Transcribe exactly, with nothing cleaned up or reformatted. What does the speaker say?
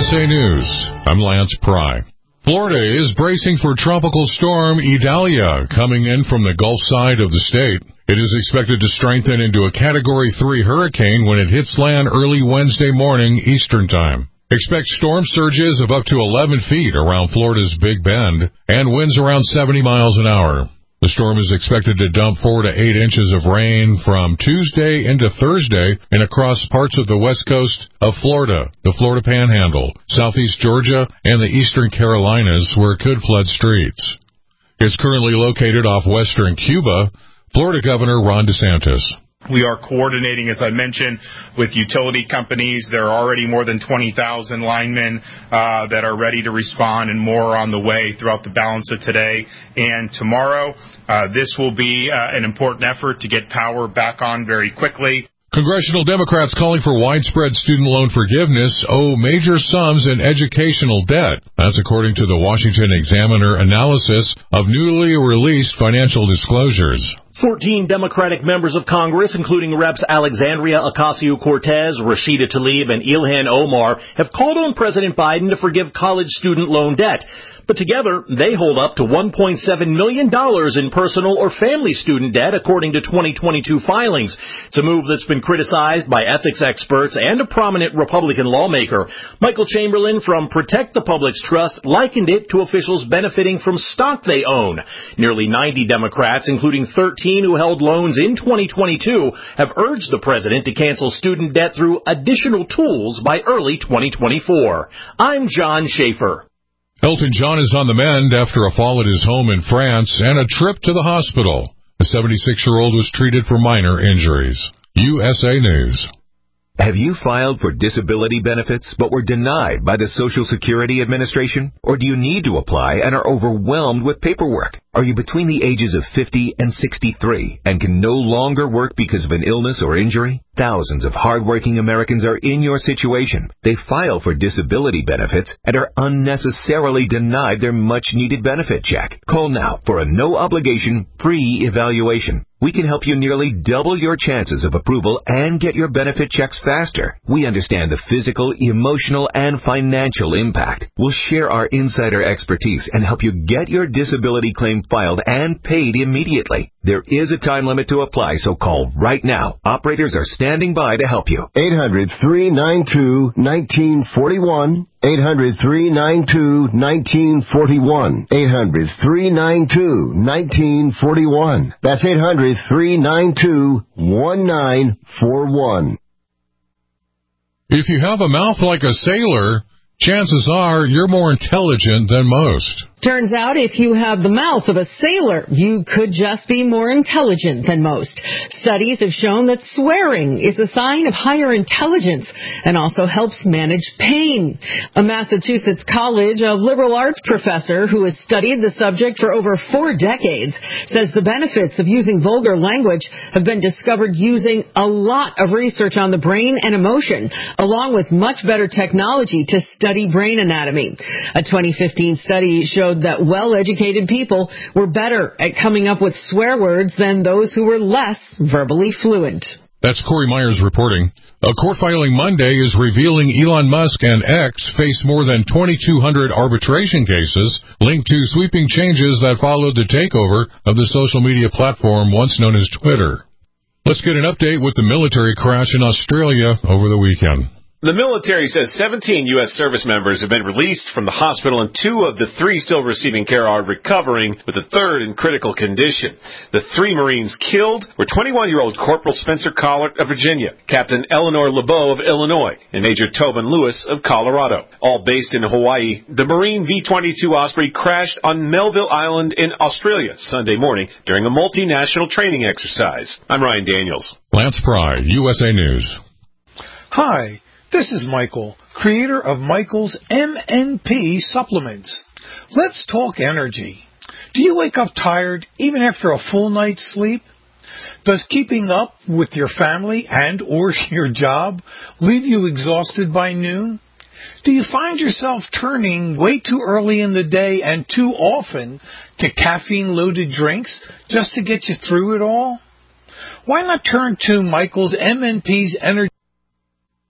S A News, I'm Lance Pry. Florida is bracing for tropical storm Idalia coming in from the Gulf side of the state. It is expected to strengthen into a Category three hurricane when it hits land early Wednesday morning Eastern Time. Expect storm surges of up to eleven feet around Florida's Big Bend and winds around seventy miles an hour. The storm is expected to dump four to eight inches of rain from Tuesday into Thursday and across parts of the west coast of Florida, the Florida Panhandle, southeast Georgia, and the eastern Carolinas, where it could flood streets. It's currently located off western Cuba. Florida Governor Ron DeSantis. We are coordinating, as I mentioned, with utility companies. There are already more than twenty thousand linemen uh, that are ready to respond, and more on the way throughout the balance of today and tomorrow. Uh, this will be uh, an important effort to get power back on very quickly. Congressional Democrats calling for widespread student loan forgiveness owe major sums in educational debt. That's according to the Washington Examiner analysis of newly released financial disclosures. fourteen Democratic members of Congress, including Reps Alexandria Ocasio-Cortez, Rashida Tlaib, and Ilhan Omar, have called on President Biden to forgive college student loan debt. But together, they hold up to one point seven million dollars in personal or family student debt, according to twenty twenty-two filings. It's a move that's been criticized by ethics experts and a prominent Republican lawmaker. Michael Chamberlain from Protect the Public's Trust likened it to officials benefiting from stock they own. Nearly ninety Democrats, including thirteen who held loans in twenty twenty-two, have urged the president to cancel student debt through additional tools by early twenty twenty-four. I'm John Schaefer. Elton John is on the mend after a fall at his home in France and a trip to the hospital. The seventy-six-year-old was treated for minor injuries. U S A News. Have you filed for disability benefits but were denied by the Social Security Administration? Or do you need to apply and are overwhelmed with paperwork? Are you between the ages of fifty and sixty-three and can no longer work because of an illness or injury? Thousands of hardworking Americans are in your situation. They file for disability benefits and are unnecessarily denied their much-needed benefit check. Call now for a no-obligation, free evaluation. We can help you nearly double your chances of approval and get your benefit checks faster. We understand the physical, emotional, and financial impact. We'll share our insider expertise and help you get your disability claim filed and paid immediately. There is a time limit to apply, so call right now. Operators are standing by to help you. eight hundred, three nine two, one nine four one. eight hundred, three nine two, one nine four one. eight hundred, three nine two, one nine four one. That's eight hundred, three nine two, one nine four one. If you have a mouth like a sailor, chances are you're more intelligent than most. Turns out if you have the mouth of a sailor, you could just be more intelligent than most. Studies have shown that swearing is a sign of higher intelligence and also helps manage pain. A Massachusetts College of Liberal Arts professor who has studied the subject for over four decades says the benefits of using vulgar language have been discovered using a lot of research on the brain and emotion, along with much better technology to study brain anatomy. A twenty fifteen study showed that well-educated people were better at coming up with swear words than those who were less verbally fluent. That's Corey Myers reporting. A court filing Monday is revealing Elon Musk and X face more than twenty-two hundred arbitration cases linked to sweeping changes that followed the takeover of the social media platform once known as Twitter. Let's get an update with the military crash in Australia over the weekend. The military says seventeen U S service members have been released from the hospital, and two of the three still receiving care are recovering, with the third in critical condition. The three Marines killed were twenty-one-year-old Corporal Spencer Collard of Virginia, Captain Eleanor LeBeau of Illinois, and Major Tobin Lewis of Colorado. All based in Hawaii, the Marine V twenty-two Osprey crashed on Melville Island in Australia Sunday morning during a multinational training exercise. I'm Ryan Daniels. Lance Pry, U S A News. Hi. This is Michael, creator of Michael's M N P supplements. Let's talk energy. Do you wake up tired even after a full night's sleep? Does keeping up with your family and or your job leave you exhausted by noon? Do you find yourself turning way too early in the day and too often to caffeine-loaded drinks just to get you through it all? Why not turn to Michael's M N P's Energy